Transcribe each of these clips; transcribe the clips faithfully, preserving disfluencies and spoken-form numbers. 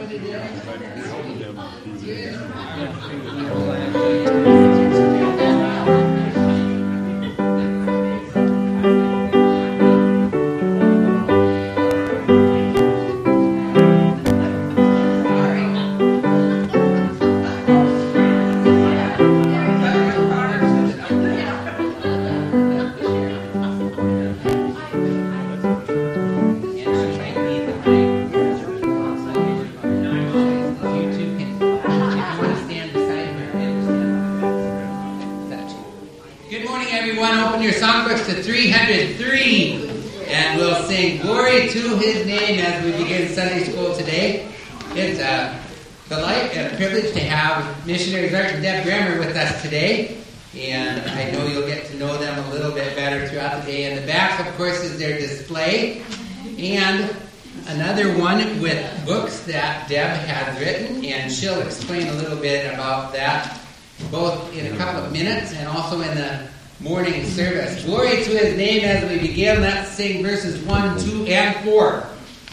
three hundred three, and we'll sing Glory to His Name as we begin Sunday School today. It's a delight and a privilege to have missionaries Art and Deb Grammer with us today, and I know you'll get to know them a little bit better throughout the day. In the back, of course, is their display, and another one with books that Deb has written, and she'll explain a little bit about that, both in a couple of minutes and also in the morning service. Glory to His name as we begin. Let's sing verses one, two, and four.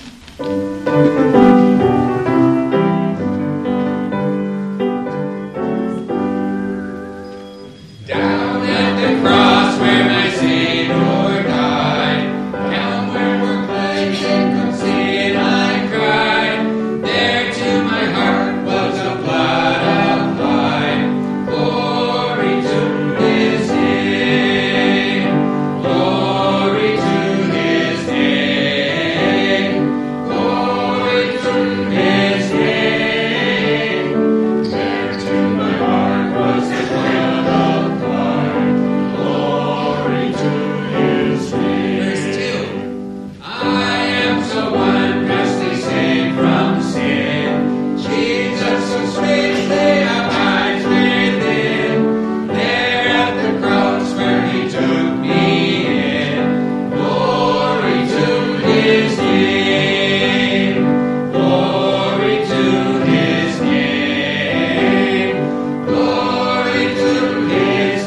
Down at the cross where my Savior died, downward were plagued from sin I cried. There to my heart was the blood applied. Glory to His name. Glory to His name. Glory to His name. There to my heart was the blood applied. Glory to His name. Verse two. I am so unjustly saved from sin. Jesus so sweetly abides within. There at the cross where He took me in. Glory to His name. Glory to His name. Glory to His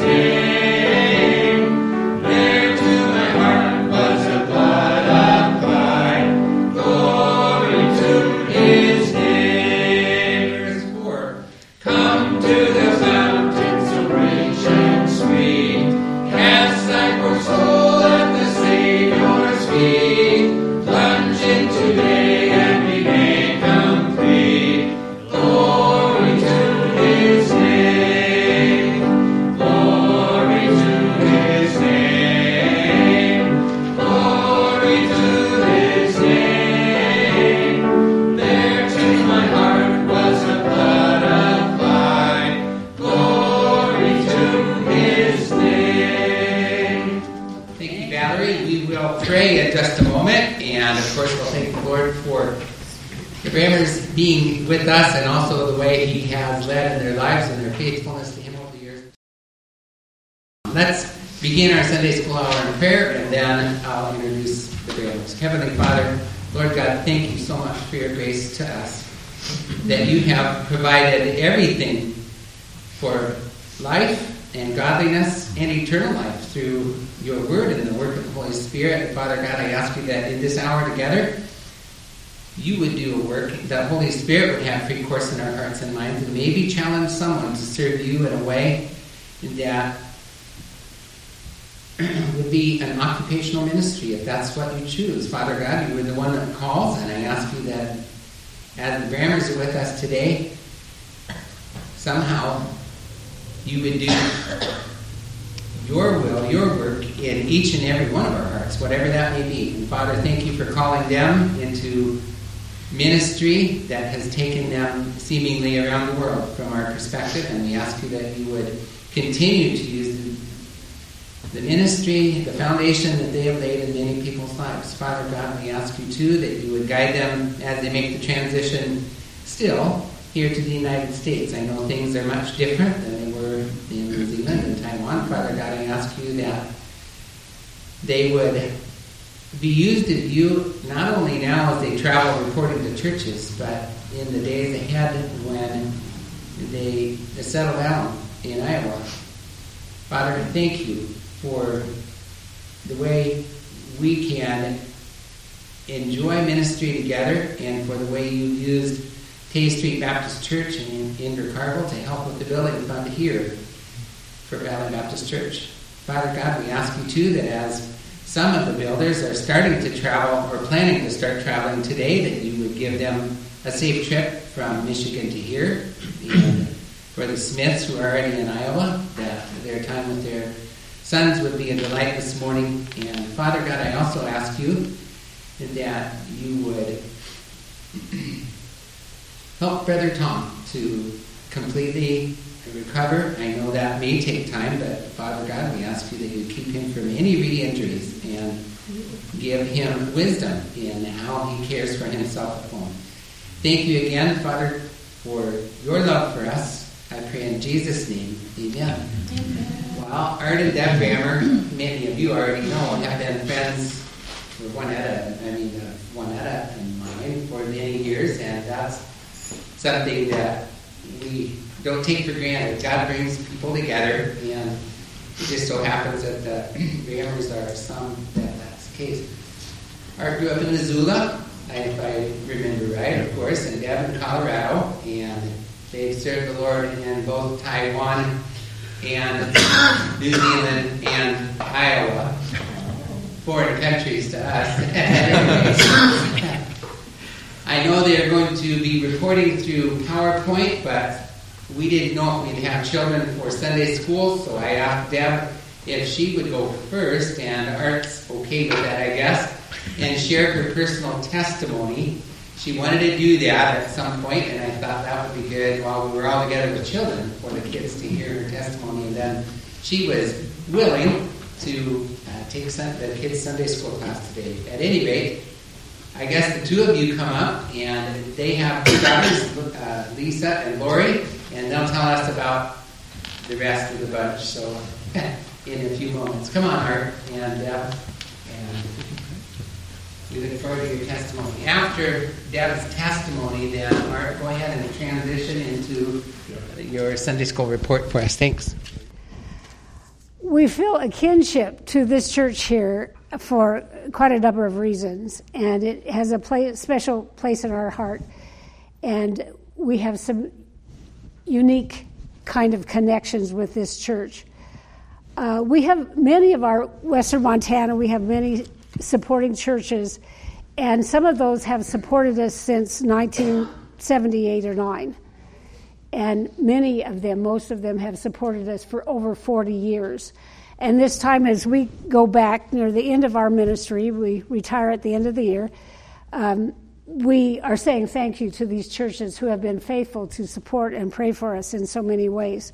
name. There to my heart was the blood applied. Glory to His name. Verse four. Come to the fountain so rich and sweet. Cast thy poor soul at the Savior's feet. Plunge in today and be made complete. Glory to His name. Glory to His name. Glory to His name. There to my heart was the blood applied. Glory to His name. Thank you, Valerie. We will pray in just a moment, and of course we'll thank the Lord for the Grammers being with us and also the way He has led in their lives and their faithfulness to Him over the years. Let's begin our Sunday School hour in prayer, and then I'll introduce the Grammers. Heavenly Father, Lord God, thank you so much for your grace to us, that you have provided everything for life and godliness and eternal life through your word and the work of the Holy Spirit. And Father God, I ask you that in this hour together, you would do a work, that Holy Spirit would have free course in our hearts and minds, and maybe challenge someone to serve you in a way that would be an occupational ministry, if that's what you choose. Father God, you are the one that calls, and I ask you that as the Grammers are with us today, somehow you would do your will, your work in each and every one of our hearts, whatever that may be. And Father, thank you for calling them into ministry that has taken them seemingly around the world from our perspective, and we ask you that you would continue to use the, the ministry, the foundation that they have laid in many people's lives. Father God, we ask you too that you would guide them as they make the transition still here to the United States. I know things are much different than they were in New Zealand and Taiwan. Father God, I ask you that they would be used of you not only now as they travel reporting to churches, but in the days ahead when they settle down in Iowa. Father, thank you for the way we can enjoy ministry together, and for the way you've used K Street Baptist Church in Invercargill to help with the building fund here for Valley Baptist Church. Father God, we ask you too that as some of the builders are starting to travel or planning to start traveling today, that you would give them a safe trip from Michigan to here. And for the Smiths who are already in Iowa, that their time with their sons would be a delight this morning. And Father God, I also ask you that you would help Brother Tom to completely recover. I know that may take time, but Father God, we ask you that you keep him from any re-injuries and give him wisdom in how he cares for himself at home. Thank you again, Father, for your love for us. I pray in Jesus' name, amen. Amen. Well, Art and Deb Brammer, many of you already know, have been friends with Juanetta, I mean, uh, Juanetta and mine for many years, and that's something that we don't take for granted. God brings people together, and it just so happens that the Brammers are some that that's the case. Art grew up in Missoula, if I remember right, of course, and Deb in Colorado, and they served the Lord in both Taiwan and New Zealand and Iowa, foreign countries to us. I know they're going to be reporting through PowerPoint, but we didn't know if we'd have children for Sunday school, so I asked Deb if she would go first, and Art's okay with that, I guess, and share her personal testimony. She wanted to do that at some point, and I thought that would be good while we were all together with children for the kids to hear her testimony. And then she was willing to uh, take some, the kids' Sunday school class today. At any rate, I guess the two of you come up, and they have two daughters, uh, Lisa and Lori, and they'll tell us about the rest of the bunch. So in a few moments. Come on, Art, and uh, and we look forward to your testimony. After Deb's testimony, then, Art, go ahead and transition into your Sunday school report for us. Thanks. We feel a kinship to this church here for quite a number of reasons, and it has a place, special place in our heart, and we have some unique kind of connections with this church. Uh, we have many of our Western Montana, we have many supporting churches, and some of those have supported us since nineteen seventy-eight or nine. And many of them, most of them, have supported us for over forty years. And this time, as we go back near the end of our ministry, we retire at the end of the year, um, we are saying thank you to these churches who have been faithful to support and pray for us in so many ways.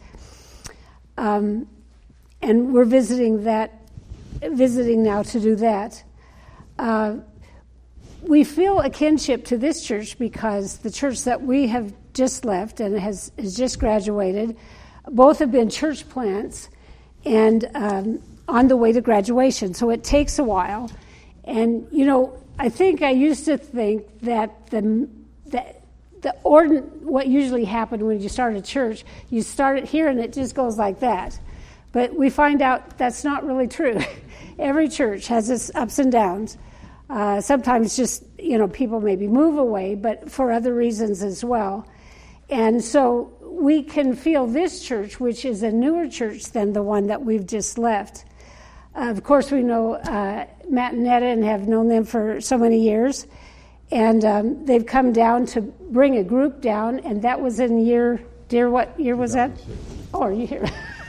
Um, and we're visiting that, visiting now to do that. Uh, we feel a kinship to this church because the church that we have just left and has, has just graduated, both have been church plants and um, on the way to graduation. So it takes a while. And, you know, I think I used to think that the that the ordin- what usually happened when you start a church, you start it here and it just goes like that. But we find out that's not really true. Every church has its ups and downs. Uh, sometimes just, you know, people maybe move away, but for other reasons as well. And so we can feel this church, which is a newer church than the one that we've just left. Uh, of course, we know uh, Matt and Netta and have known them for so many years. And um, they've come down to bring a group down, and that was in year, dear, what year was that? Oh, are you here?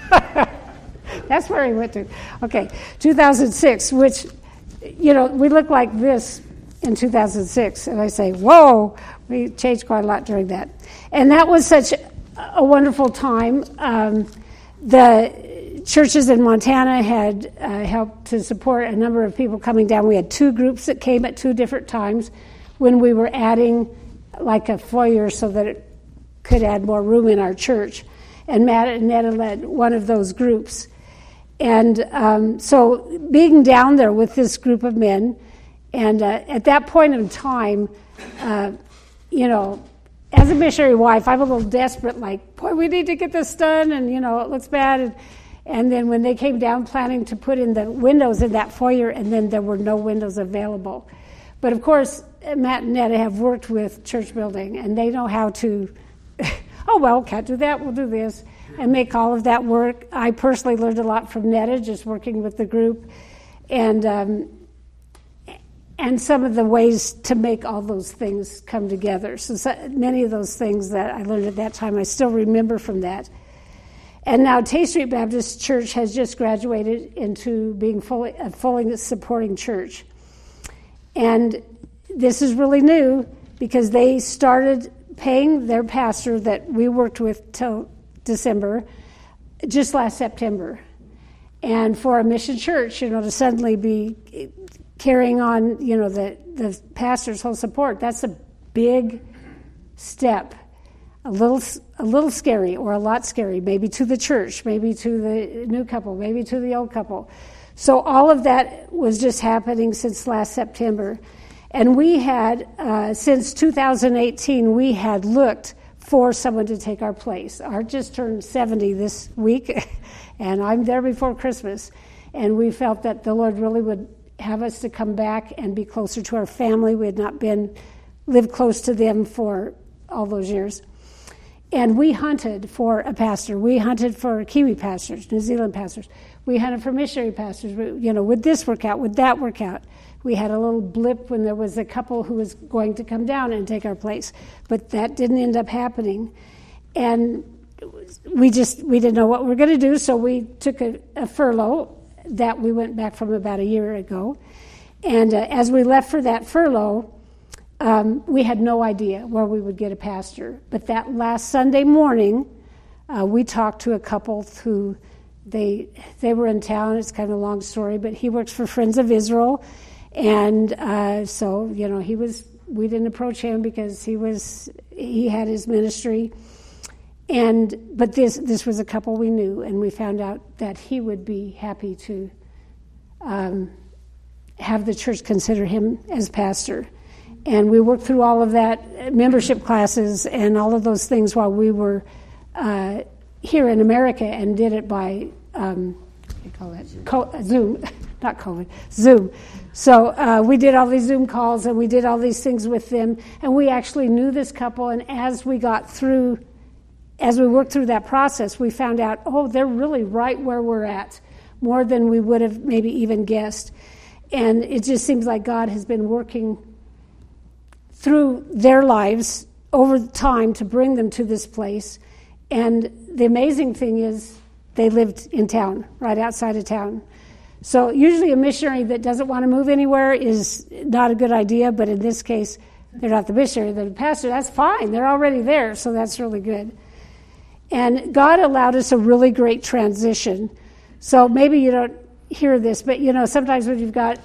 That's where he went to. Okay, two thousand six, which, you know, we look like this in two thousand six. And I say, whoa, we changed quite a lot during that. And that was such a wonderful time. Um, the churches in Montana had uh, helped to support a number of people coming down. We had two groups that came at two different times when we were adding like a foyer so that it could add more room in our church. And Matt and Netta led one of those groups. And um, so being down there with this group of men, and uh, at that point in time, uh, you know, as a missionary wife, I'm a little desperate, like, boy, we need to get this done, and, you know, it looks bad. And, and then when they came down planning to put in the windows in that foyer, and then there were no windows available. But, of course, Matt and Netta have worked with church building, and they know how to, oh, well, can't do that, we'll do this, and make all of that work. I personally learned a lot from Netta, just working with the group, and um, and some of the ways to make all those things come together. So, so many of those things that I learned at that time, I still remember from that. And now Tay Street Baptist Church has just graduated into being fully, a fully supporting church. And this is really new because they started paying their pastor that we worked with till December, just last September. And for a mission church, you know, to suddenly be carrying on, you know, the, the pastor's whole support, that's a big step. A little, a little scary, or a lot scary, maybe to the church, maybe to the new couple, maybe to the old couple. So all of that was just happening since last September. And we had, uh, since two thousand eighteen, we had looked for someone to take our place. Art just turned seventy this week, and I'm there before Christmas. And we felt that the Lord really would have us to come back and be closer to our family. We had not been, lived close to them for all those years. And we hunted for a pastor. We hunted for Kiwi pastors, New Zealand pastors. We hunted for missionary pastors. We, you know, would this work out? Would that work out? We had a little blip when there was a couple who was going to come down and take our place, but that didn't end up happening. And we just, we didn't know what we were going to do, so we took a, a furlough that we went back from about a year ago. And uh, as we left for that furlough, Um, we had no idea where we would get a pastor. But that last Sunday morning, uh, we talked to a couple who, they they were in town. It's kind of a long story, but he works for Friends of Israel. And uh, so, you know, he was, we didn't approach him because he was, he had his ministry. And, but this, this was a couple we knew, and we found out that he would be happy to um, have the church consider him as pastor. And we worked through all of that, membership classes and all of those things while we were uh, here in America, and did it by, um, what do you call that? Co- Zoom, not COVID, Zoom. So uh, we did all these Zoom calls, and we did all these things with them, and we actually knew this couple, and as we got through, as we worked through that process, we found out, oh, they're really right where we're at, more than we would have maybe even guessed. And it just seems like God has been working through their lives over time to bring them to this place. And the amazing thing is they lived in town, right outside of town. So usually a missionary that doesn't want to move anywhere is not a good idea, but in this case, they're not the missionary, they're the pastor. That's fine. They're already there, so that's really good. And God allowed us a really great transition. So maybe you don't hear this, but, you know, sometimes when you've got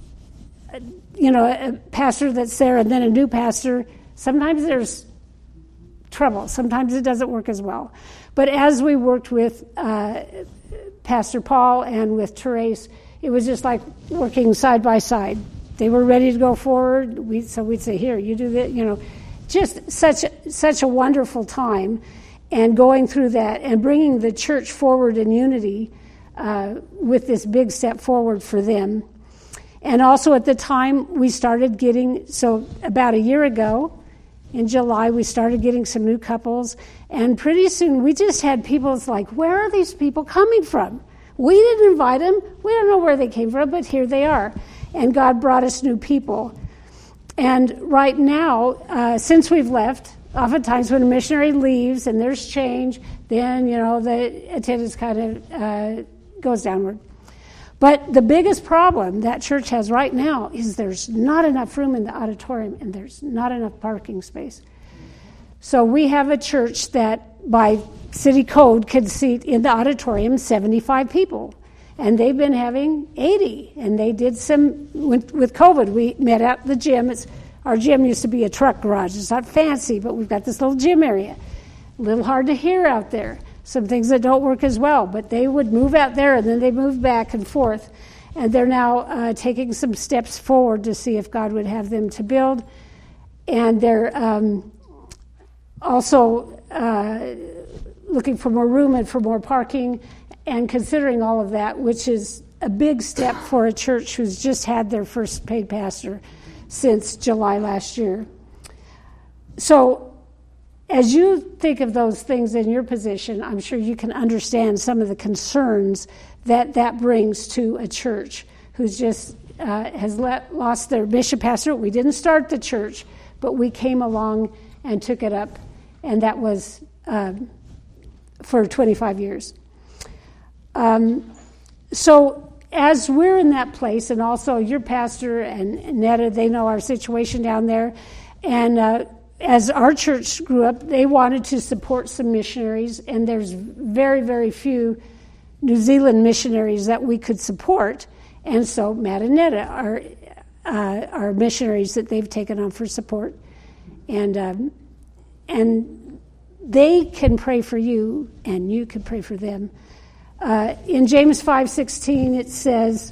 you know, a pastor that's there and then a new pastor, sometimes there's trouble. Sometimes it doesn't work as well. But as we worked with uh, Pastor Paul and with Therese, it was just like working side by side. They were ready to go forward. We, so we'd say, here, you do that, you know. Just such, such a wonderful time, and going through that and bringing the church forward in unity uh, with this big step forward for them. And also at the time we started getting, so about a year ago, in July, we started getting some new couples. And pretty soon we just had people, it's like, where are these people coming from? We didn't invite them. We don't know where they came from, but here they are. And God brought us new people. And right now, uh, since we've left, oftentimes when a missionary leaves and there's change, then, you know, the attendance kind of uh, goes downward. But the biggest problem that church has right now is there's not enough room in the auditorium, and there's not enough parking space. So we have a church that by city code can seat in the auditorium seventy-five people. And they've been having eighty. And they did some, with, with COVID, we met at the gym. It's, our gym used to be a truck garage. It's not fancy, but we've got this little gym area. A little hard to hear out there. Some things that don't work as well, but they would move out there and then they move back and forth. And they're now uh, taking some steps forward to see if God would have them to build. And they're um, also uh, looking for more room and for more parking and considering all of that, which is a big step for a church who's just had their first paid pastor. since July last year. So as you think of those things in your position, I'm sure you can understand some of the concerns that that brings to a church who's just uh, has let, lost their bishop pastor. We didn't start the church, but we came along and took it up, and that was uh, for twenty-five years. Um, so as we're in that place, and also your pastor and Netta, they know our situation down there, and uh, as our church grew up, they wanted to support some missionaries, and there's very, very few New Zealand missionaries that we could support, and so Matt and Netta are uh, are missionaries that they've taken on for support, and um, and they can pray for you, and you can pray for them. Uh, in James five sixteen, it says,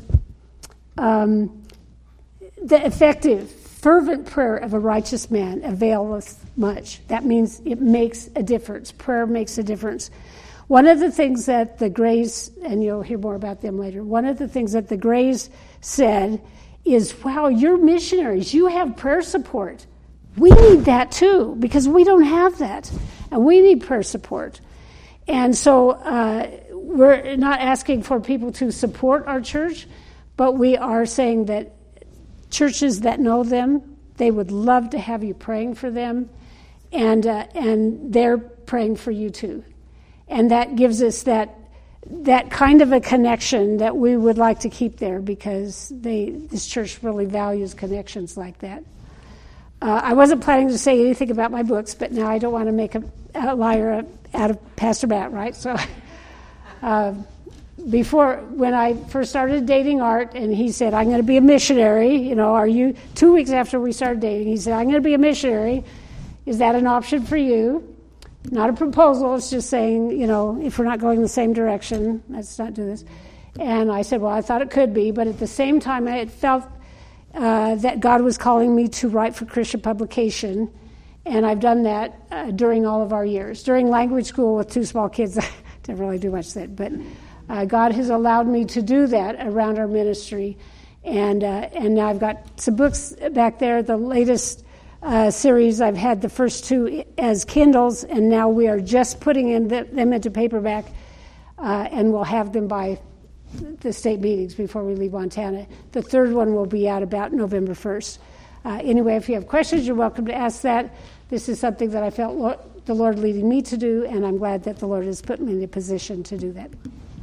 um, the effective, fervent prayer of a righteous man availeth much. That means it makes a difference. Prayer makes a difference. One of the things that the Grays, and you'll hear more about them later, one of the things that the Grays said is, wow, you're missionaries. You have prayer support. We need that too, because we don't have that. And we need prayer support. And so uh, we're not asking for people to support our church, but we are saying that churches that know them, they would love to have you praying for them, and uh, and they're praying for you too. And that gives us that that kind of a connection that we would like to keep there, because they this church really values connections like that. Uh, I wasn't planning to say anything about my books, but now I don't want to make a, a liar out of Pastor Matt, right? So uh, before, when I first started dating Art, and he said, I'm going to be a missionary, you know, are you, two weeks after we started dating, he said, I'm going to be a missionary. Is that an option for you? Not a proposal, it's just saying, you know, if we're not going the same direction, let's not do this. And I said, well, I thought it could be, but at the same time, I felt uh, that God was calling me to write for Christian publication, and I've done that uh, during all of our years. During language school with two small kids, I didn't really do much then, but uh, God has allowed me to do that around our ministry, and uh, and now I've got some books back there. The latest Uh, series, I've had the first two as Kindles, and now we are just putting in the, them into paperback, uh, and we'll have them by the state meetings before we leave Montana. The third one will be out about November first. Uh, anyway, if you have questions, you're welcome to ask that. This is something that I felt Lord, the Lord leading me to do, and I'm glad that the Lord has put me in a position to do that.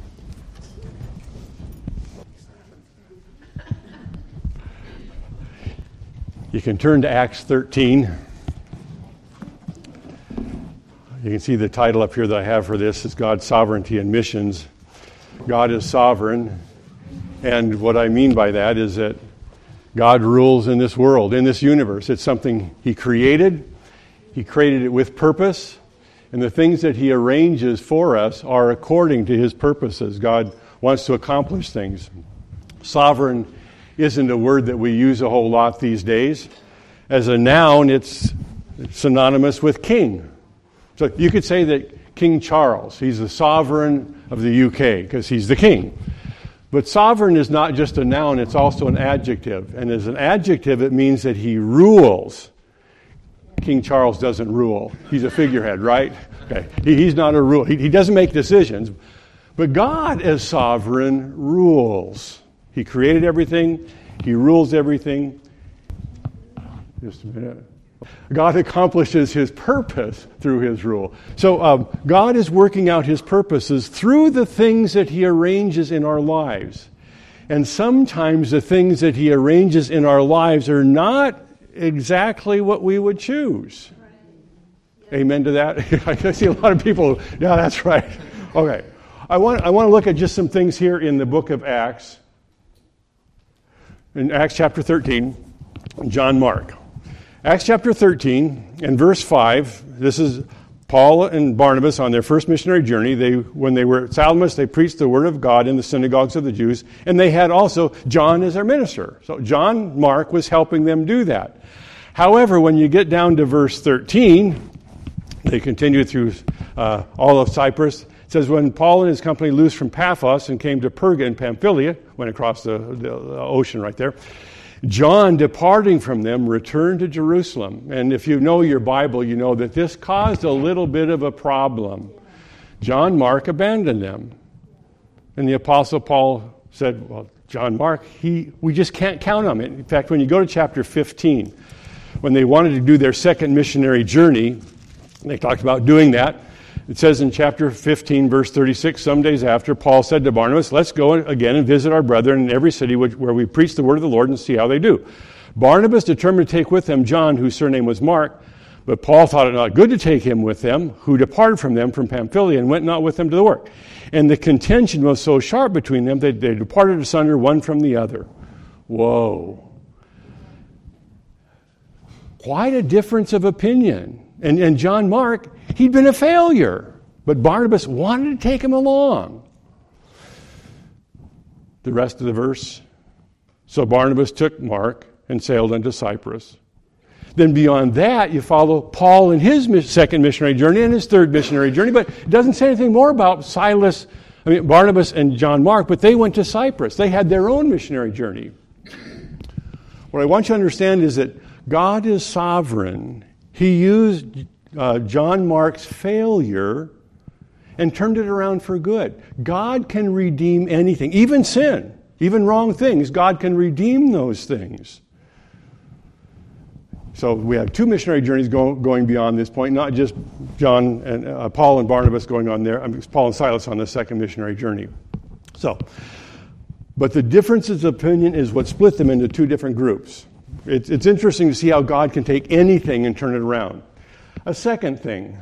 You can turn to Acts thirteen. You can see the title up here that I have for this is God's Sovereignty and Missions. God is sovereign, and what I mean by that is that God rules in this world, in this universe. It's something He created. He created it with purpose, and the things that He arranges for us are according to His purposes. God wants to accomplish things. Sovereign isn't a word that we use a whole lot these days. As a noun, it's synonymous with king. So you could say that King Charles, he's the sovereign of the U K because he's the king. But sovereign is not just a noun, it's also an adjective. And as an adjective, it means that he rules. King Charles doesn't rule. He's a figurehead, right? Okay. He, he's not a ruler. He, he doesn't make decisions. But God, as sovereign, rules. He created everything. He rules everything. Just a minute. God accomplishes His purpose through His rule. So um, God is working out His purposes through the things that He arranges in our lives. And sometimes the things that He arranges in our lives are not exactly what we would choose. Right. Amen to that? I see a lot of people, yeah, that's right. Okay. I want, I want to look at just some things here in the book of Acts. In Acts chapter thirteen, John Mark. Acts chapter thirteen and verse five, this is Paul and Barnabas on their first missionary journey. They, when they were at Salamis, they preached the word of God in the synagogues of the Jews, and they had also John as their minister. So John Mark was helping them do that. However, when you get down to verse thirteen, they continue through uh, all of Cyprus. It says, when Paul and his company loosed from Paphos and came to Perga in Pamphylia, went across the, the, the ocean right there, John, departing from them, returned to Jerusalem. And if you know your Bible, you know that this caused a little bit of a problem. John Mark abandoned them. And the Apostle Paul said, well, John Mark, he, we just can't count on it. In fact, when you go to chapter fifteen, when they wanted to do their second missionary journey, they talked about doing that. It says in chapter fifteen, verse thirty-six, some days after, Paul said to Barnabas, let's go again and visit our brethren in every city where we preach the word of the Lord and see how they do. Barnabas determined to take with them John, whose surname was Mark, but Paul thought it not good to take him with them, who departed from them from Pamphylia and went not with them to the work. And the contention was so sharp between them that they departed asunder one from the other. Whoa. Quite a difference of opinion. And, and John Mark, he'd been a failure, but Barnabas wanted to take him along. The rest of the verse. So Barnabas took Mark and sailed unto Cyprus. Then beyond that, you follow Paul in his second missionary journey and his third missionary journey, but it doesn't say anything more about Silas, I mean Barnabas and John Mark, but they went to Cyprus. They had their own missionary journey. What I want you to understand is that God is sovereign. He used uh, John Mark's failure and turned it around for good. God can redeem anything, even sin, even wrong things. God can redeem those things. So we have two missionary journeys go, going beyond this point, not just John and uh, Paul and Barnabas going on there. I mean, Paul and Silas on the second missionary journey. So, but the differences of opinion is what split them into two different groups. It's, it's interesting to see how God can take anything and turn it around. A second thing,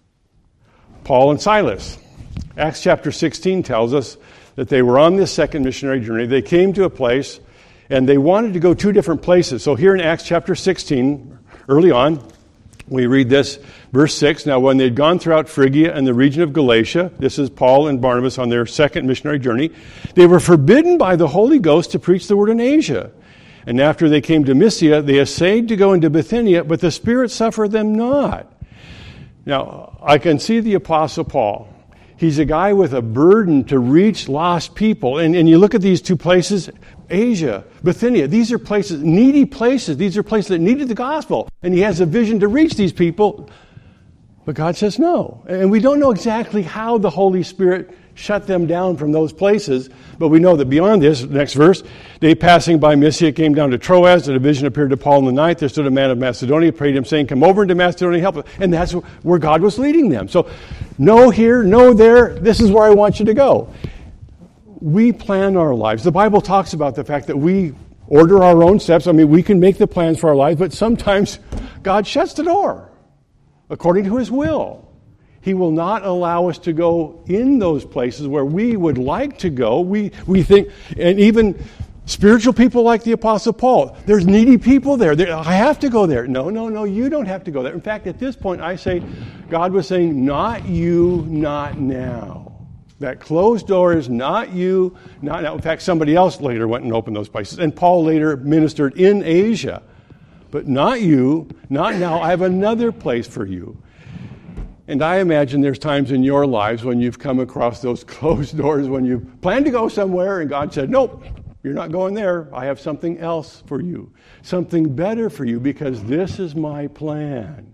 Paul and Silas. Acts chapter sixteen tells us that they were on this second missionary journey. They came to a place, and they wanted to go two different places. So here in Acts chapter sixteen, early on, we read this, verse six. Now when they'd gone throughout Phrygia and the region of Galatia, this is Paul and Barnabas on their second missionary journey, they were forbidden by the Holy Ghost to preach the word in Asia. And after they came to Mysia, they essayed to go into Bithynia, but the Spirit suffered them not. Now, I can see the Apostle Paul. He's a guy with a burden to reach lost people. And, and you look at these two places, Asia, Bithynia, these are places, needy places. These are places that needed the gospel. And he has a vision to reach these people. But God says no. And we don't know exactly how the Holy Spirit shut them down from those places. But we know that beyond this, next verse, they passing by Mysia came down to Troas, and a vision appeared to Paul in the night. There stood a man of Macedonia, prayed him, saying, come over into Macedonia and help us. And that's where God was leading them. So no here, no there, this is where I want you to go. We plan our lives. The Bible talks about the fact that we order our own steps. I mean, we can make the plans for our lives, but sometimes God shuts the door according to His will. He will not allow us to go in those places where we would like to go. We we think, and even spiritual people like the Apostle Paul, there's needy people there. there. I have to go there. No, no, no, you don't have to go there. In fact, at this point, I say, God was saying, not you, not now. That closed door is not you, not now. In fact, somebody else later went and opened those places. And Paul later ministered in Asia. But not you, not now. I have another place for you. And I imagine there's times in your lives when you've come across those closed doors, when you plan to go somewhere and God said, nope, you're not going there. I have something else for you, something better for you, because this is my plan.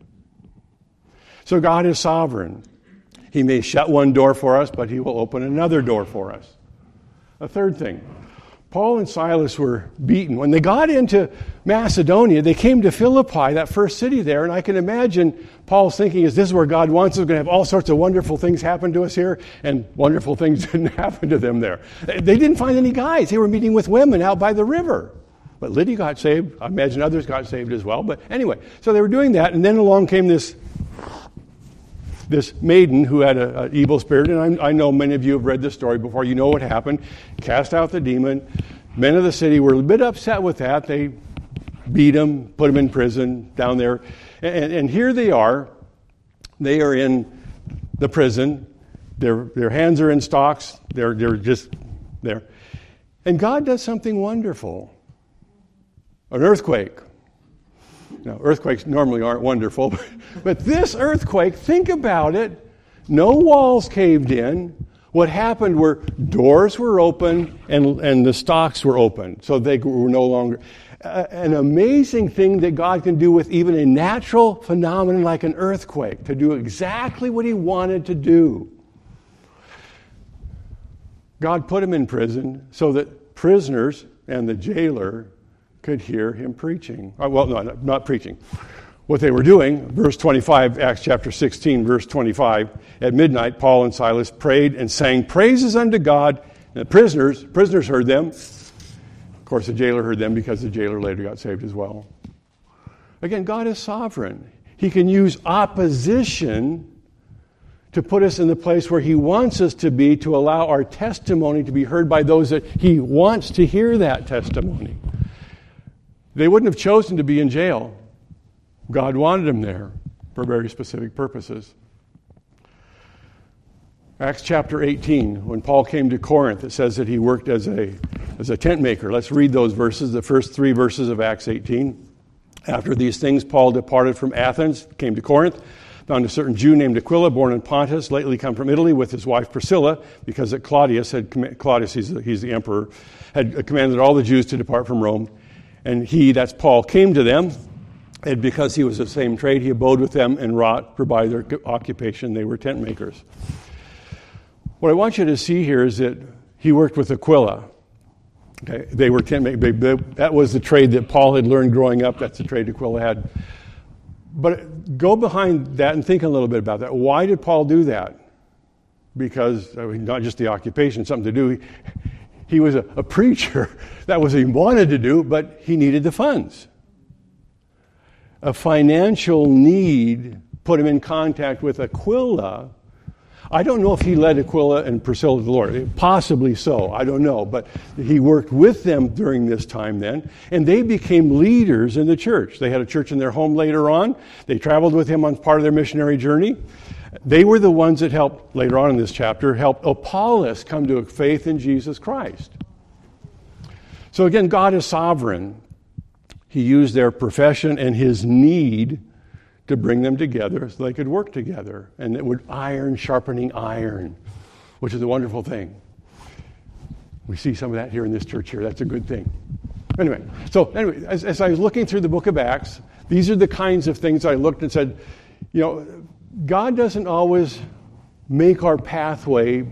So God is sovereign. He may shut one door for us, but He will open another door for us. A third thing, Paul and Silas were beaten. When they got into Macedonia, they came to Philippi, that first city there, and I can imagine Paul's thinking, is this where God wants us? We're going to have all sorts of wonderful things happen to us here, and wonderful things didn't happen to them there. They didn't find any guys. They were meeting with women out by the river. But Lydia got saved. I imagine others got saved as well. But anyway, so they were doing that, and then along came this this maiden who had an evil spirit, and I, I know many of you have read this story before. You know what happened. Cast out the demon. Men of the city were a bit upset with that. They beat him, put him in prison down there. And, and here they are. They are in the prison. Their, their hands are in stocks. They're, they're just there. And God does something wonderful. An earthquake. Now, earthquakes normally aren't wonderful, but, but this earthquake, think about it. No walls caved in. What happened were doors were open and, and the stocks were open, so they were no longer. a, an amazing thing that God can do with even a natural phenomenon like an earthquake, to do exactly what he wanted to do. God put him in prison so that prisoners and the jailer could hear him preaching. Well, no, not preaching. What they were doing, verse twenty-five, Acts chapter sixteen, verse twenty-five, at midnight, Paul and Silas prayed and sang praises unto God. And the prisoners, prisoners heard them. Of course, the jailer heard them because the jailer later got saved as well. Again, God is sovereign. He can use opposition to put us in the place where he wants us to be, to allow our testimony to be heard by those that he wants to hear that testimony. They wouldn't have chosen to be in jail. God wanted them there for very specific purposes. Acts chapter eighteen, when Paul came to Corinth, it says that he worked as a, as a tent maker. Let's read those verses, the first three verses of Acts eighteen. After these things, Paul departed from Athens, came to Corinth, found a certain Jew named Aquila, born in Pontus, lately come from Italy, with his wife Priscilla, because that Claudius had, Claudius, he's the, he's the emperor, had commanded all the Jews to depart from Rome. And he, that's Paul, came to them, and because he was of the same trade, he abode with them and wrought, for by their occupation they were tent makers. What I want you to see here is that he worked with Aquila. Okay, they were tent makers. That was the trade that Paul had learned growing up. That's the trade Aquila had. But go behind that and think a little bit about that. Why did Paul do that? Because, I mean, not just the occupation, something to do. He, he was a, a preacher. That was what he wanted to do, but he needed the funds. A financial need put him in contact with Aquila. I don't know if he led Aquila and Priscilla to the Lord. Possibly so. I don't know. But he worked with them during this time then, and they became leaders in the church. They had a church in their home later on. They traveled with him on part of their missionary journey. They were the ones that helped, later on in this chapter, helped Apollos come to a faith in Jesus Christ. So again, God is sovereign. He used their profession and his need to bring them together so they could work together. And it would iron sharpening iron, which is a wonderful thing. We see some of that here in this church here. That's a good thing. Anyway, so anyway, as, as I was looking through the book of Acts, these are the kinds of things I looked and said, you know, God doesn't always make our pathway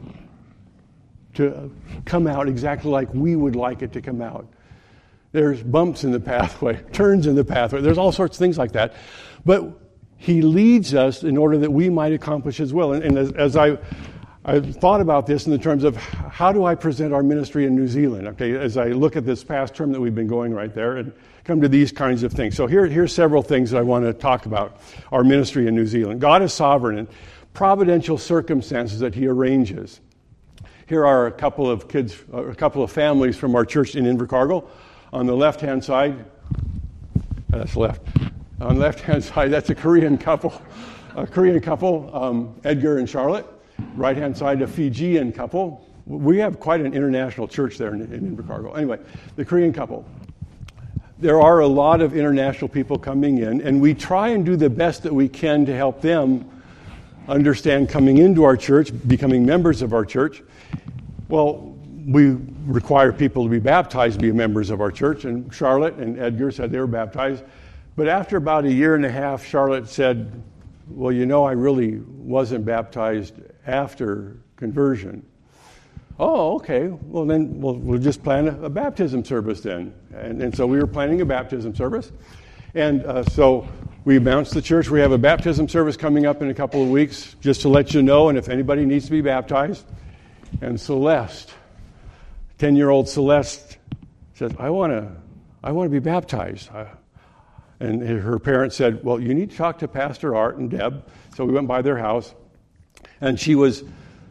to come out exactly like we would like it to come out. There's bumps in the pathway, turns in the pathway. There's all sorts of things like that. But he leads us in order that we might accomplish his will. And, and as, as I, I thought about this in the terms of how do I present our ministry in New Zealand? Okay, as I look at this past term that we've been going right there and come to these kinds of things. So here, here's several things that I want to talk about our ministry in New Zealand. God is sovereign and providential circumstances that he arranges. Here are a couple of kids, a couple of families from our church in Invercargill. On the left-hand side, that's left. On the left-hand side, that's a Korean couple, a Korean couple, um, Edgar and Charlotte. Right-hand side, a Fijian couple. We have quite an international church there in, in Invercargill. Anyway, the Korean couple. There are a lot of international people coming in, and we try and do the best that we can to help them understand coming into our church, becoming members of our church. Well, we require people to be baptized to be members of our church, and Charlotte and Edgar said they were baptized. But after about a year and a half, Charlotte said, well, you know, I really wasn't baptized after conversion. Oh, okay. Well, then we'll, we'll just plan a, a baptism service then. And, and so we were planning a baptism service. And uh, so we announced the church. We have a baptism service coming up in a couple of weeks, just to let you know, and if anybody needs to be baptized. And Celeste, ten-year-old Celeste, says, I want to I want to be baptized. I, and her parents said, well, you need to talk to Pastor Art and Deb. So we went by their house. And she was,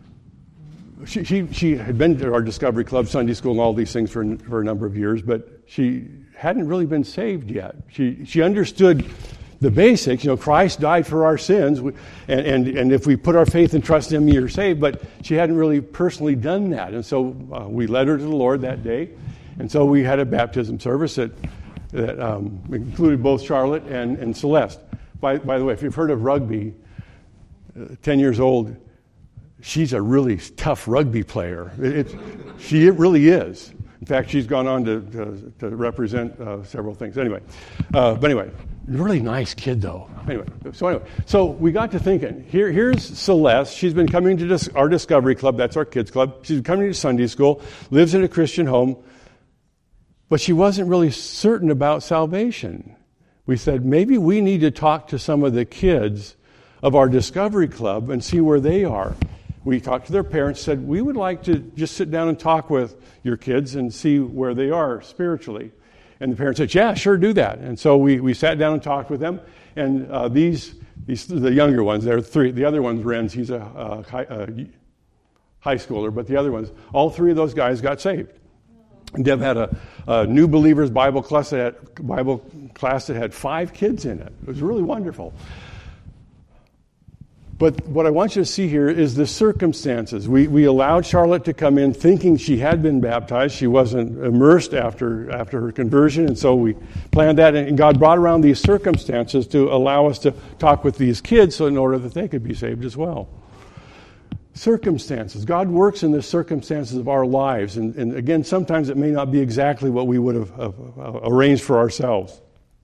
she she, she had been to our Discovery Club, Sunday school, and all these things for, for a number of years, but she hadn't really been saved yet. She she understood the basics. You know, Christ died for our sins, and, and, and if we put our faith and trust in him, you're saved, but she hadn't really personally done that. And so uh, we led her to the Lord that day. And so we had a baptism service that, that um, included both Charlotte and, and Celeste. By, by the way, if you've heard of rugby, uh, ten years old, she's a really tough rugby player. It, it, she it really is. In fact, she's gone on to, to, to represent uh, several things. Anyway, uh, but anyway, really nice kid, though. Anyway, so anyway, so we got to thinking. Here, here's Celeste. She's been coming to dis- our Discovery Club. That's our kids' club. She's been coming to Sunday school, lives in a Christian home, but she wasn't really certain about salvation. We said, maybe we need to talk to some of the kids of our Discovery Club and see where they are. We talked to their parents, said, we would like to just sit down and talk with your kids and see where they are spiritually. And the parents said, yeah, sure, do that. And so we, we sat down and talked with them. And uh, these, these, the younger ones, there are three. The other one's Renz, he's a, a, high, a high schooler. But the other ones, all three of those guys got saved. And Deb had a, a New Believers Bible class, that had, Bible class that had five kids in it. It was really wonderful. But what I want you to see here is the circumstances. We we allowed Charlotte to come in thinking she had been baptized. She wasn't immersed after after her conversion, and so we planned that. And God brought around these circumstances to allow us to talk with these kids so in order that they could be saved as well. Circumstances. God works in the circumstances of our lives. And, and again, sometimes it may not be exactly what we would have uh, arranged for ourselves.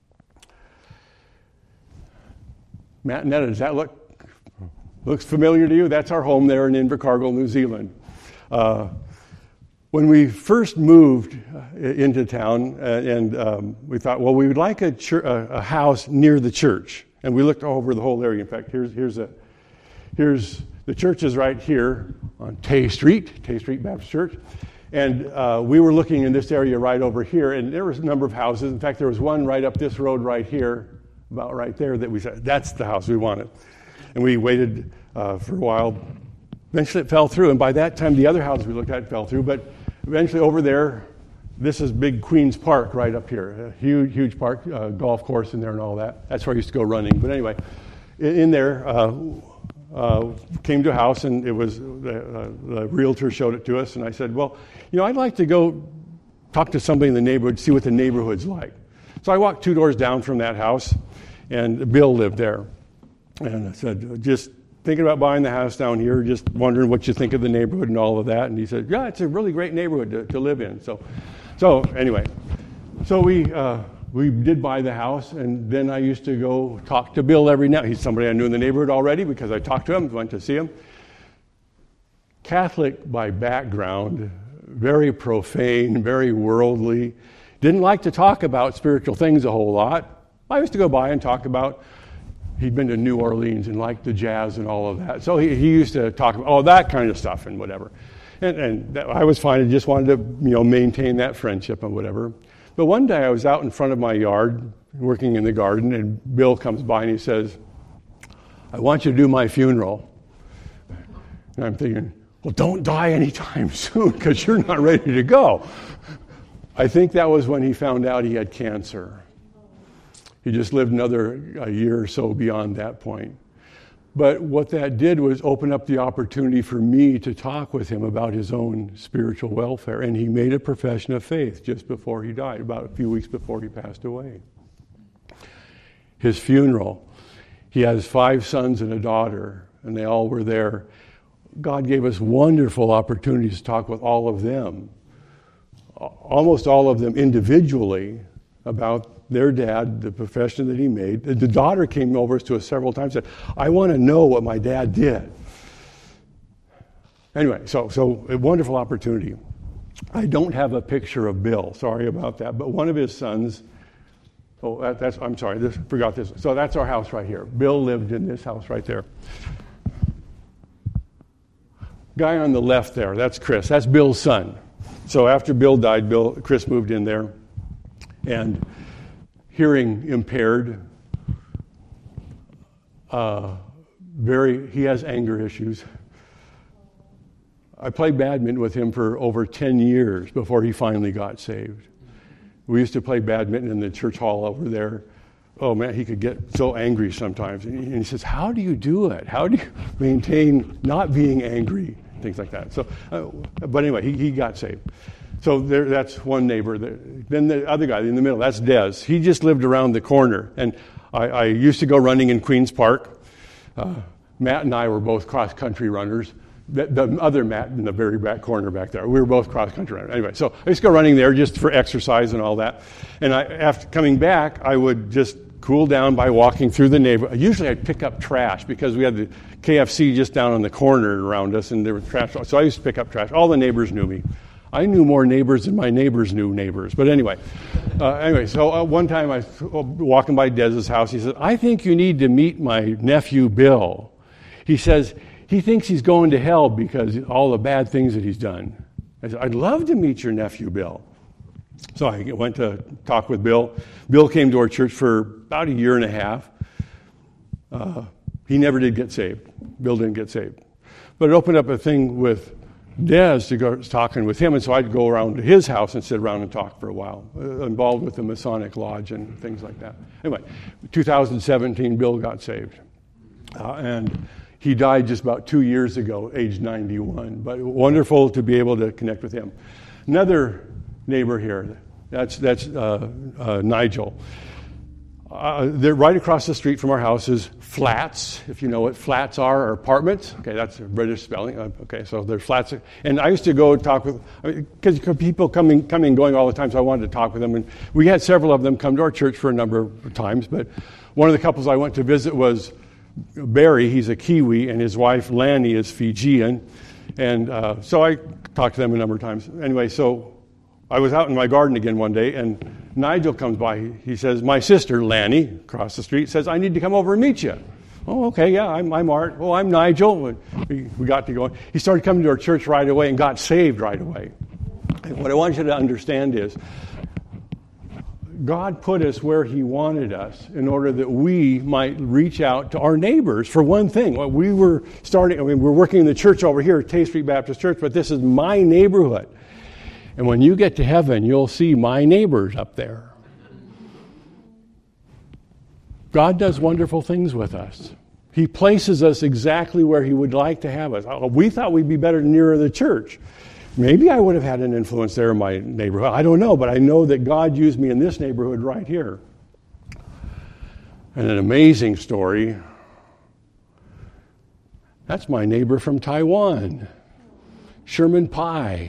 Matt and Netta, does that look... Looks familiar to you? That's our home there in Invercargill, New Zealand. Uh, when we first moved into town, uh, and um, we thought, well, we would like a, ch- a house near the church. And we looked over the whole area. In fact, here's here's a here's the church is right here on Tay Street, Tay Street Baptist Church. And uh, we were looking in this area right over here, and there was a number of houses. In fact, there was one right up this road right here, about right there, that we said, that's the house we wanted. And we waited uh, for a while. Eventually it fell through. And by that time, the other houses we looked at fell through. But eventually over there, this is big Queens Park right up here. A huge, huge park, uh, golf course in there and all that. That's where I used to go running. But anyway, in, in there, uh, uh, came to a house, and it was, the, uh, the realtor showed it to us. And I said, well, you know, I'd like to go talk to somebody in the neighborhood, see what the neighborhood's like. So I walked two doors down from that house, and Bill lived there. And I said, just thinking about buying the house down here, just wondering what you think of the neighborhood and all of that. And he said, yeah, it's a really great neighborhood to, to live in. So so anyway, so we uh, we did buy the house, and then I used to go talk to Bill every night. He's somebody I knew in the neighborhood already because I talked to him, went to see him. Catholic by background, very profane, very worldly, didn't like to talk about spiritual things a whole lot. I used to go by and talk about, he'd been to New Orleans and liked the jazz and all of that. So he, he used to talk about all that kind of stuff and whatever. And, and that, I was fine. I just wanted to, you know, maintain that friendship and whatever. But one day I was out in front of my yard working in the garden, and Bill comes by and he says, I want you to do my funeral. And I'm thinking, well, don't die anytime soon because you're not ready to go. I think that was when he found out he had cancer. He just lived another a year or so beyond that point. But what that did was open up the opportunity for me to talk with him about his own spiritual welfare. And he made a profession of faith just before he died, about a few weeks before he passed away. His funeral, he has five sons and a daughter, and they all were there. God gave us wonderful opportunities to talk with all of them, almost all of them individually, about their dad, the profession that he made. The daughter came over to us several times and said, I want to know what my dad did. Anyway, so so a wonderful opportunity. I don't have a picture of Bill. Sorry about that. But one of his sons, oh, that, that's, I'm sorry, this, forgot this. So that's our house right here. Bill lived in this house right there. Guy on the left there, that's Chris. That's Bill's son. So after Bill died, Bill, Chris moved in there. And hearing impaired, uh, very, he has anger issues. I played badminton with him for over ten years before he finally got saved. We used to play badminton in the church hall over there. Oh man, he could get so angry sometimes. And he, and he says, how do you do it? How do you maintain not being angry? Things like that. So, uh, but anyway, he, he got saved. So there, that's one neighbor. Then the other guy in the middle, that's Des. He just lived around the corner. And I, I used to go running in Queens Park. Uh, Matt and I were both cross-country runners. the, the other mat in the very back corner back there. We were both cross-country runners. Anyway, so I used to go running there just for exercise and all that. And I, after coming back, I would just cool down by walking through the neighborhood. Usually I'd pick up trash because we had the K F C just down on the corner around us, and there was trash. So I used to pick up trash. All the neighbors knew me. I knew more neighbors than my neighbors knew neighbors. But anyway, uh, anyway. So uh, one time I was walking by Dez's house. He said, "I think you need to meet my nephew Bill." He says he thinks he's going to hell because of all the bad things that he's done. I said, "I'd love to meet your nephew Bill." So I went to talk with Bill. Bill came to our church for about a year and a half. Uh, he never did get saved. Bill didn't get saved. But it opened up a thing with Dez to go talking with him, and so I'd go around to his house and sit around and talk for a while, uh, involved with the Masonic Lodge and things like that. Anyway, two thousand seventeen, Bill got saved. Uh, and he died just about two years ago, age ninety-one. But wonderful to be able to connect with him. Another neighbor here, that's that's uh, uh, Nigel. Uh, they're right across the street from our house is flats. If you know what flats are, or apartments. Okay, that's a British spelling. Uh, okay, so they're flats. And I used to go talk with, because I mean, people coming, coming and going all the time, so I wanted to talk with them. And we had several of them come to our church for a number of times. But one of the couples I went to visit was Barry. He's a Kiwi, and his wife Lanny is Fijian. And uh, so I talked to them a number of times. Anyway, so I was out in my garden again one day, and Nigel comes by. He says, "My sister, Lanny, across the street, says, I need to come over and meet you." "Oh, okay, yeah, I'm, I'm Art." "Well, I'm Nigel." We, we got to go. He started coming to our church right away and got saved right away. And what I want you to understand is, God put us where He wanted us in order that we might reach out to our neighbors. For one thing, we were starting, I mean, we're working in the church over here at Tay Street Baptist Church, but this is my neighborhood. And when you get to heaven, you'll see my neighbors up there. God does wonderful things with us. He places us exactly where He would like to have us. We thought we'd be better nearer the church. Maybe I would have had an influence there in my neighborhood. I don't know, but I know that God used me in this neighborhood right here. And an amazing story. That's my neighbor from Taiwan, Sherman Pai.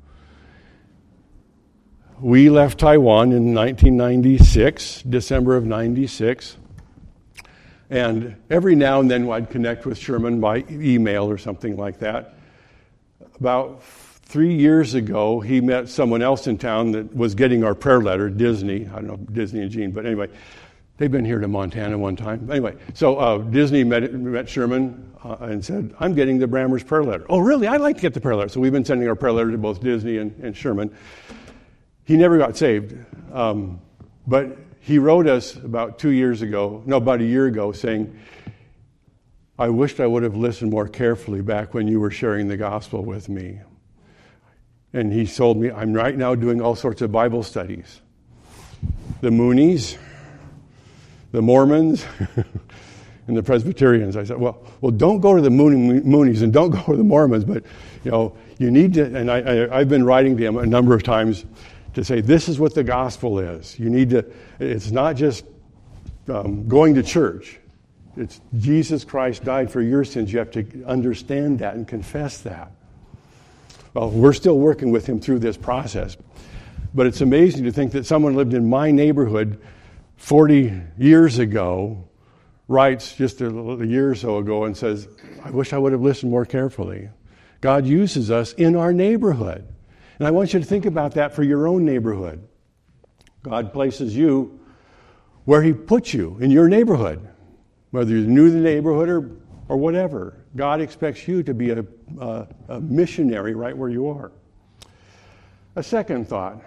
We left Taiwan in nineteen ninety-six, December of ninety-six. And every now and then I'd connect with Sherman by email or something like that. About three years ago, he met someone else in town that was getting our prayer letter, Disney. I don't know, Disney and Gene, but anyway, they've been here to Montana one time. Anyway, so uh, Disney met, met Sherman uh, and said, "I'm getting the Brammers prayer letter." "Oh, really? I'd like to get the prayer letter." So we've been sending our prayer letter to both Disney and, and Sherman. He never got saved, um, but he wrote us about two years ago, no, about a year ago, saying, "I wished I would have listened more carefully back when you were sharing the gospel with me." And he told me, "I'm right now doing all sorts of Bible studies. The Moonies, the Mormons, and the Presbyterians." I said, well, well, don't go to the Moonies and don't go to the Mormons, but, you know, you need to, and I, I, I've been writing to them a number of times to say, this is what the gospel is. You need to, it's not just um, going to church. It's Jesus Christ died for your sins. You have to understand that and confess that. Well, we're still working with him through this process. But it's amazing to think that someone lived in my neighborhood forty years ago, writes just a, a year or so ago and says, "I wish I would have listened more carefully." God uses us in our neighborhood. And I want you to think about that for your own neighborhood. God places you where He puts you in your neighborhood. Whether you're new to the neighborhood or, or whatever, God expects you to be a, a, a missionary right where you are. A second thought.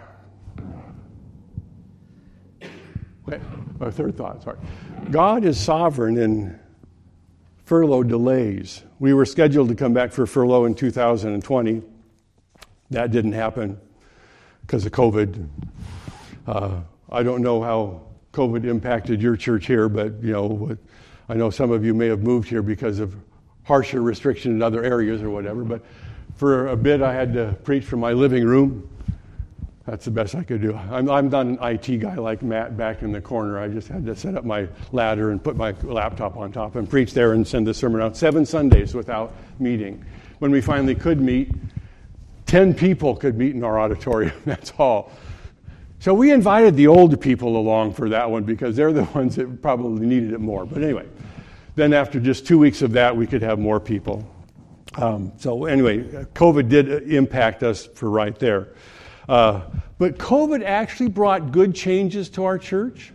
Okay, a third thought, sorry. God is sovereign in furlough delays. We were scheduled to come back for furlough in two thousand twenty. That didn't happen because of COVID. Uh, I don't know how COVID impacted your church here, but you know, I know some of you may have moved here because of harsher restriction in other areas or whatever. But for a bit, I had to preach from my living room. That's the best I could do. I'm, I'm not an I T guy like Matt back in the corner. I just had to set up my ladder and put my laptop on top and preach there and send the sermon out seven Sundays without meeting. When we finally could meet, ten people could meet in our auditorium. That's all. So we invited the older people along for that one because they're the ones that probably needed it more. But anyway, then after just two weeks of that, we could have more people. Um, so anyway, COVID did impact us for right there. Uh, but COVID actually brought good changes to our church.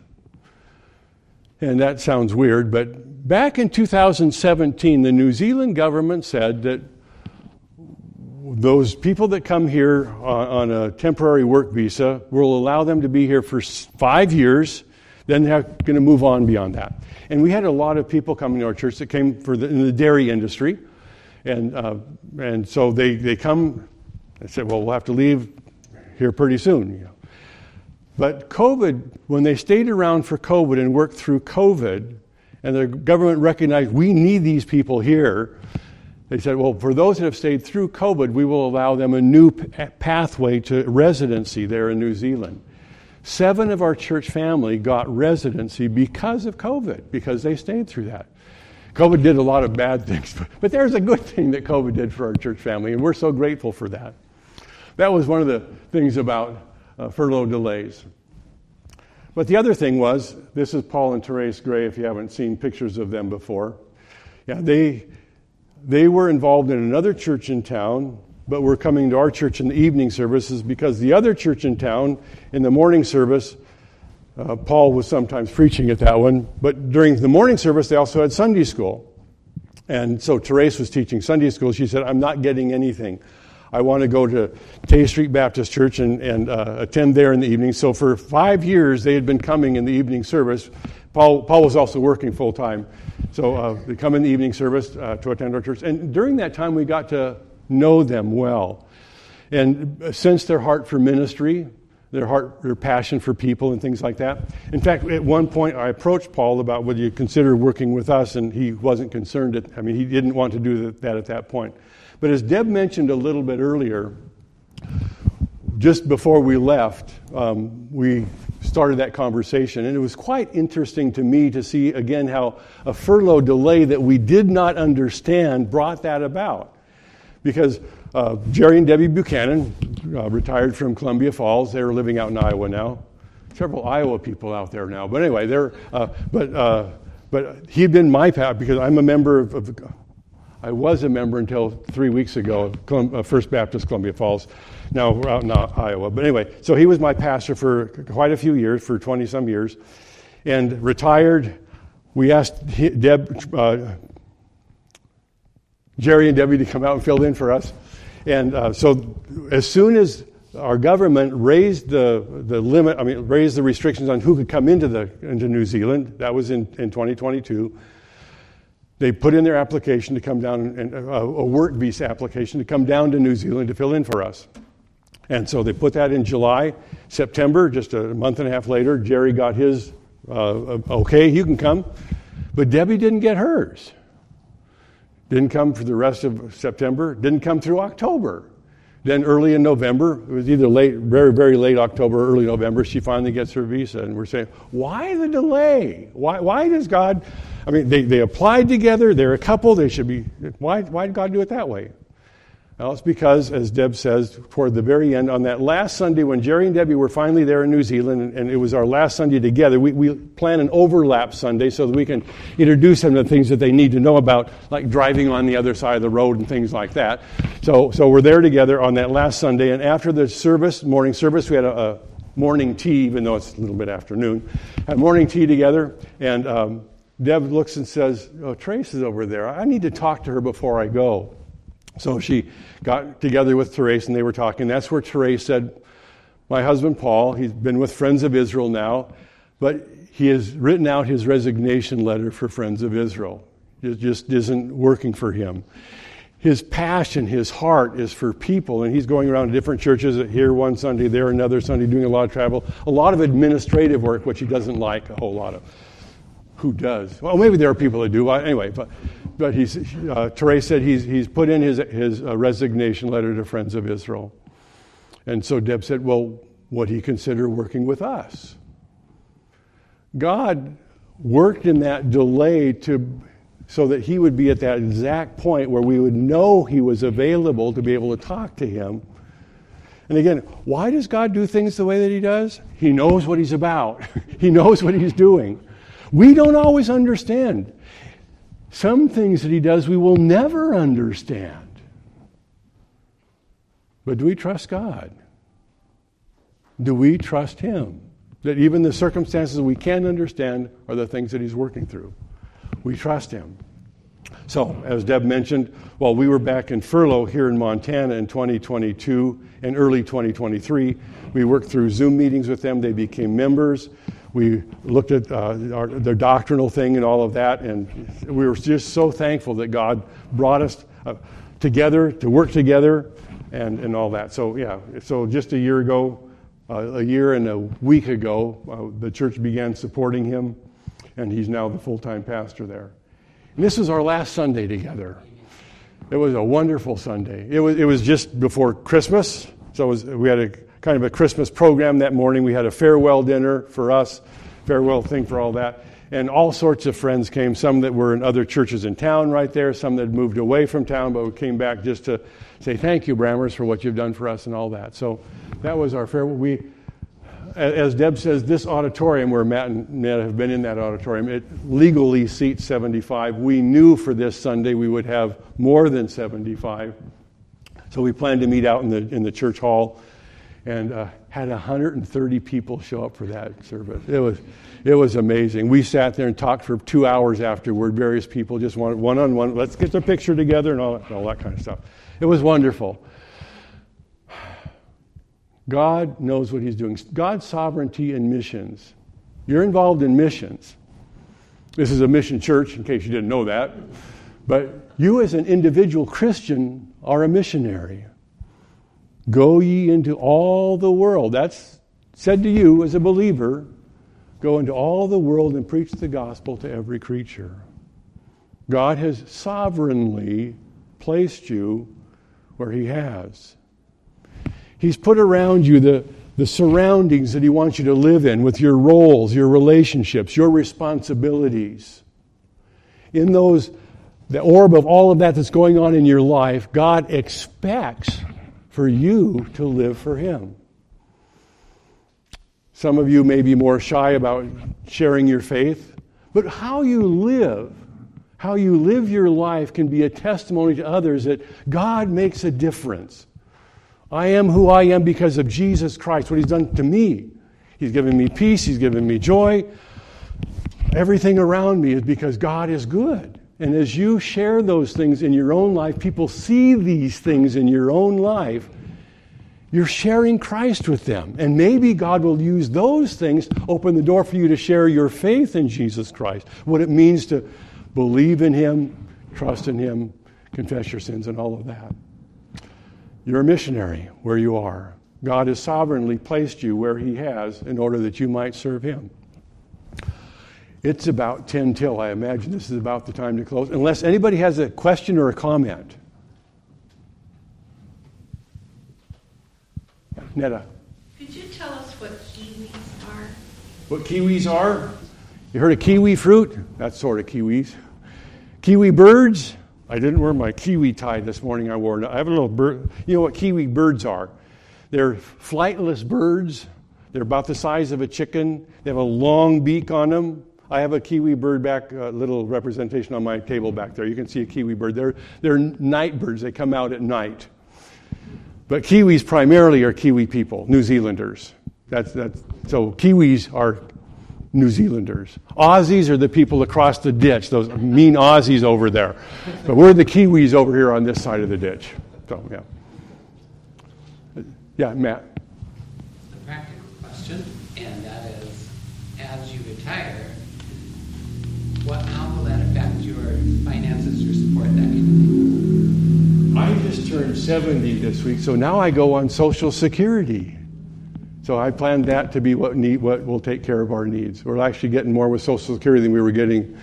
And that sounds weird, but back in two thousand seventeen, the New Zealand government said that those people that come here on, on a temporary work visa will allow them to be here for five years, then they're going to move on beyond that. And we had a lot of people coming to our church that came for the, in the dairy industry. And uh, and so they, they come and said, well, we'll have to leave here pretty soon. You know. But COVID, when they stayed around for COVID and worked through COVID, and the government recognized we need these people here, they said, well, for those that have stayed through COVID, we will allow them a new p- pathway to residency there in New Zealand. Seven of our church family got residency because of COVID, because they stayed through that. COVID did a lot of bad things, but, but there's a good thing that COVID did for our church family, and we're so grateful for that. That was one of the things about uh, furlough delays. But the other thing was, this is Paul and Therese Gray, if you haven't seen pictures of them before. Yeah, they they were involved in another church in town, but were coming to our church in the evening services because the other church in town, in the morning service, uh, Paul was sometimes preaching at that one, but during the morning service, they also had Sunday school. And so Therese was teaching Sunday school. She said, I'm not getting anything. I want to go to Tay Street Baptist Church and, and uh, attend there in the evening. So for five years, they had been coming in the evening service. Paul, Paul was also working full-time. So uh, they come in the evening service uh, to attend our church. And during that time, we got to know them well. And sense their heart for ministry, their heart, their passion for people and things like that. In fact, at one point, I approached Paul about would you consider working with us, and he wasn't concerned. At, I mean, he didn't want to do that at that point. But as Deb mentioned a little bit earlier, just before we left, um, we started that conversation. And it was quite interesting to me to see, again, how a furlough delay that we did not understand brought that about. Because uh, Jerry and Debbie Buchanan uh, retired from Columbia Falls. They're living out in Iowa now. Several Iowa people out there now. But anyway, they're uh, but uh, but he'd been my path because I'm a member of, of I was a member until three weeks ago of Colum- uh, First Baptist Columbia Falls. Now we're out in Iowa. But anyway, so he was my pastor for quite a few years, for twenty-some years, and retired. We asked Deb, uh, Jerry and Debbie to come out and fill in for us. And uh, so as soon as our government raised the, the limit, I mean, raised the restrictions on who could come into the into New Zealand, that was in, in twenty twenty-two, they put in their application to come down, and uh, a work visa application to come down to New Zealand to fill in for us. And so they put that in July. September, just a month and a half later, Jerry got his, uh, okay, you can come. But Debbie didn't get hers. Didn't come for the rest of September. Didn't come through October. Then early in November, it was either late, very, very late October or early November, she finally gets her visa. And we're saying, why the delay? Why why does God, I mean, they, they applied together. They're a couple. They should be, why, why did God do it that way? Well, it's because, as Deb says, toward the very end, on that last Sunday when Jerry and Debbie were finally there in New Zealand, and, and it was our last Sunday together, we, we plan an overlap Sunday so that we can introduce them to things that they need to know about, like driving on the other side of the road and things like that. So so we're there together on that last Sunday, and after the service, morning service, we had a, a morning tea, even though it's a little bit afternoon, had morning tea together, and um, Deb looks and says, oh, Trace is over there. I need to talk to her before I go. So she got together with Therese, and they were talking. That's where Therese said, my husband Paul, he's been with Friends of Israel now, but he has written out his resignation letter for Friends of Israel. It just isn't working for him. His passion, his heart is for people, and he's going around to different churches, here one Sunday, there another Sunday, doing a lot of travel, a lot of administrative work, which he doesn't like a whole lot of. Who does? Well, maybe there are people that do. Anyway, but but he's uh, Therese said he's he's put in his his uh, resignation letter to Friends of Israel, and so Deb said, "Well, would he consider working with us? God worked in that delay to so that he would be at that exact point where we would know he was available to be able to talk to him. And again, why does God do things the way that he does? He knows what he's about. He knows what he's doing. We don't always understand. Some things that he does we will never understand. But do we trust God? Do we trust him? That even the circumstances we can't understand are the things that he's working through. We trust him. So, as Deb mentioned, while we were back in furlough here in Montana in twenty twenty-two and early twenty twenty-three, we worked through Zoom meetings with them. They became members. We looked at uh, our, their doctrinal thing and all of that, and we were just so thankful that God brought us uh, together to work together and, and all that. So, yeah, so just a year ago, uh, a year and a week ago, uh, the church began supporting him, and he's now the full-time pastor there. And this was our last Sunday together. It was a wonderful Sunday. It was it was just before Christmas, so it was, we had a kind of a Christmas program that morning. We had a farewell dinner for us, farewell thing for all that, and all sorts of friends came. Some that were in other churches in town right there, some that had moved away from town, but we came back just to say thank you, Brammers, for what you've done for us and all that. So that was our farewell. We. As Deb says, this auditorium where Matt and Ned have been in that auditorium, it legally seats seventy-five. We knew for this Sunday we would have more than seventy-five. So we planned to meet out in the in the church hall and uh, had one hundred thirty people show up for that service. It was it was amazing. We sat there and talked for two hours afterward. Various people just wanted one-on-one, let's get the picture together and all that, all that kind of stuff. It was wonderful. God knows what he's doing. God's sovereignty in missions. You're involved in missions. This is a mission church, in case you didn't know that. But you as an individual Christian are a missionary. Go ye into all the world. That's said to you as a believer. Go into all the world and preach the gospel to every creature. God has sovereignly placed you where he has. He's put around you the, the surroundings that he wants you to live in with your roles, your relationships, your responsibilities. In those, the orb of all of that that's going on in your life, God expects for you to live for him. Some of you may be more shy about sharing your faith, but how you live, how you live your life can be a testimony to others that God makes a difference. I am who I am because of Jesus Christ, what he's done to me. He's given me peace. He's given me joy. Everything around me is because God is good. And as you share those things in your own life, people see these things in your own life, you're sharing Christ with them. And maybe God will use those things, open the door for you to share your faith in Jesus Christ, what it means to believe in him, trust in him, confess your sins, and all of that. You're a missionary where you are. God has sovereignly placed you where he has in order that you might serve him. It's about ten till. I imagine this is about the time to close. Unless anybody has a question or a comment. Netta. Could you tell us what kiwis are? What kiwis are? You heard of kiwi fruit? That's sort of kiwis. Kiwi birds? I didn't wear my kiwi tie this morning. I wore it. I have a little bird. You know what kiwi birds are? They're flightless birds. They're about the size of a chicken. They have a long beak on them. I have a kiwi bird back, a little representation on my table back there. You can see a kiwi bird. They're, they're night birds. They come out at night. But kiwis primarily are Kiwi people, New Zealanders. That's that's so kiwis are New Zealanders. Aussies are the people across the ditch, those mean Aussies over there. But we're the Kiwis over here on this side of the ditch. So, yeah. Yeah, Matt. A practical question, and that is, as you retire, what, how will that affect your finances, your support, that kind of thing? I just turned seventy this week, so now I go on Social Security. So I planned that to be what need, what will take care of our needs. We're actually getting more with Social Security than we were getting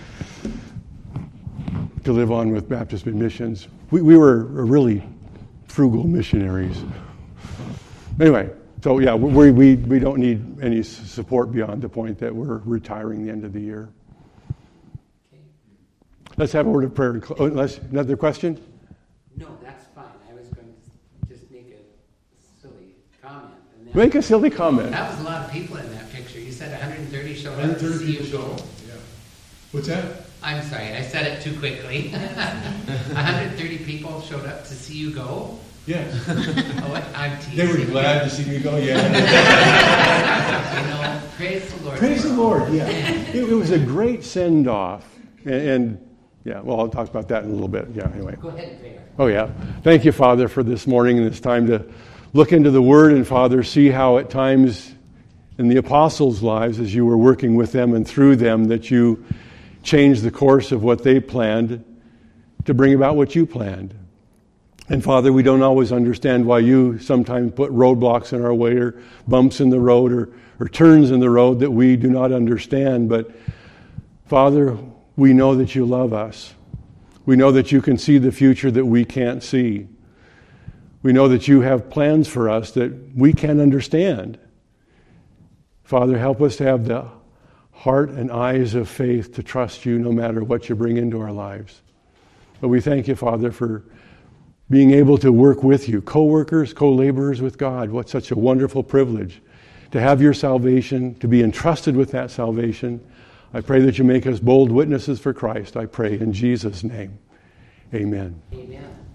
to live on with Baptist Missions. We, we were really frugal missionaries. Anyway, So yeah, we, we, we don't need any s- support beyond the point that we're retiring the end of the year. Okay. Let's have a word of prayer. and cl- oh, unless, another question? No, that's fine. I was going to just make a silly comment. And then Make a silly comment. That was a lot of people in that picture. You said one hundred thirty showed up one hundred to thirty see you people go. show up. Yeah. What's that? I'm sorry, I said it too quickly. one hundred thirty people showed up to see you go. Yes. Oh, what? I'm teasing. They were glad to see me go, yeah. You know, praise the Lord. Praise the Lord, yeah. It, it was a great send-off. And, and, yeah, well, I'll talk about that in a little bit. Yeah, anyway. Go ahead, Bear. Oh, yeah. Thank you, Father, for this morning and this time to look into the Word and, Father, see how at times in the apostles' lives, as you were working with them and through them, that you changed the course of what they planned to bring about what you planned. And Father, we don't always understand why you sometimes put roadblocks in our way or bumps in the road or, or turns in the road that we do not understand. But Father, we know that you love us. We know that you can see the future that we can't see. We know that you have plans for us that we can't understand. Father, help us to have the heart and eyes of faith to trust you no matter what you bring into our lives. But we thank you, Father, for being able to work with you, co-workers, co-laborers with God. What such a wonderful privilege to have your salvation, to be entrusted with that salvation. I pray that you make us bold witnesses for Christ. I pray in Jesus' name. Amen. Amen.